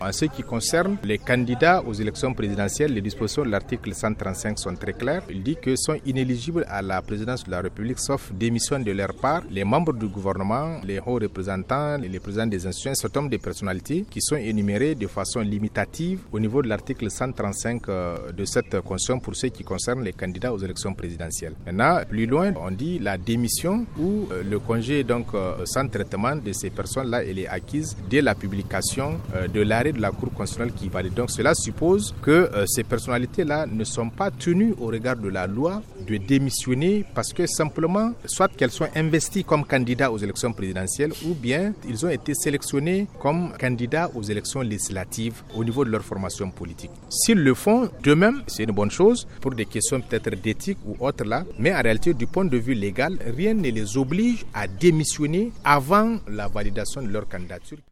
En ce qui concerne les candidats aux élections présidentielles, les dispositions de l'article 135 sont très claires. Il dit que sont inéligibles à la présidence de la République sauf démission de leur part les membres du gouvernement, les hauts représentants, les présidents des institutions, un certain nombre de personnalités qui sont énumérées de façon limitative au niveau de l'article 135 de cette Constitution pour ce qui concerne les candidats aux élections présidentielles. Maintenant, plus loin, on dit la démission ou le congé donc sans traitement de ces personnes-là, elle est acquise dès la publication de l'arrêt de la Cour constitutionnelle qui valide. Donc cela suppose que ces personnalités-là ne sont pas tenues au regard de la loi de démissionner parce que simplement, soit qu'elles soient investies comme candidats aux élections présidentielles ou bien ils ont été sélectionnés comme candidats aux élections législatives au niveau de leur formation politique. S'ils le font d'eux-mêmes, c'est une bonne chose pour des questions peut-être d'éthique ou autres là, mais en réalité du point de vue légal, rien ne les oblige à démissionner avant la validation de leur candidature.